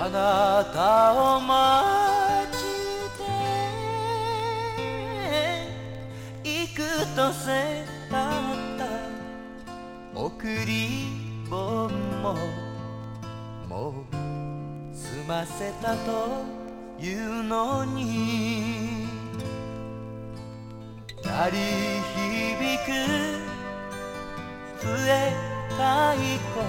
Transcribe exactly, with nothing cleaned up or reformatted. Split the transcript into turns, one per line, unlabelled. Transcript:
あなたを待ちて幾とせたった贈り盆ももう済ませたというのに鳴り響く笛太鼓